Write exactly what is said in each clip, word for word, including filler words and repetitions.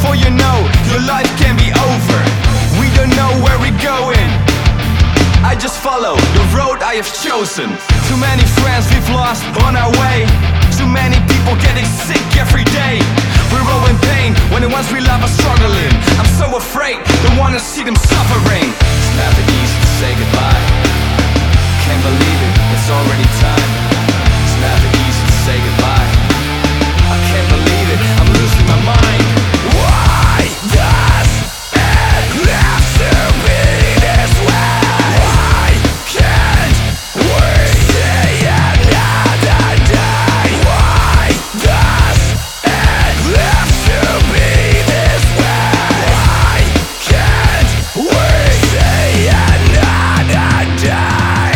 before you know, your life can be over. We don't know where we're going, I just follow the road I have chosen. Too many friends we've lost on our way, too many people getting sick every day. We're all in pain when the ones we love are struggling. I'm so afraid, don't wanna see them suffering. It's never easy to say goodbye, can't believe it, it's already time. It's never easy to say goodbye, I can't believe it, I'm losing my mind. Why does it have to be this way? Why can't we see another day? Why does it have to be this way? Why can't we see another day?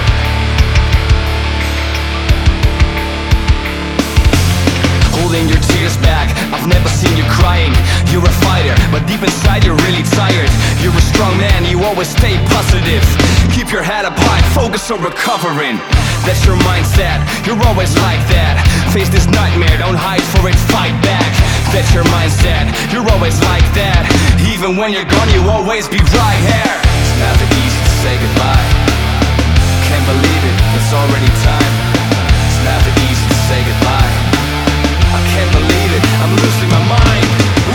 Holding your tears back, I've never seen you crying. You're a fighter, but deep inside you're really tired. You're a strong man, you always stay positive. Keep your head up high, focus on recovering. That's your mindset, you're always like that. Face this nightmare, don't hide for it, fight back. That's your mindset, you're always like that. Even when you're gone, you'll always be right here. It's never easy to say goodbye, can't believe it, it's already time. It's never easy to say goodbye, I can't believe it, I'm losing my mind.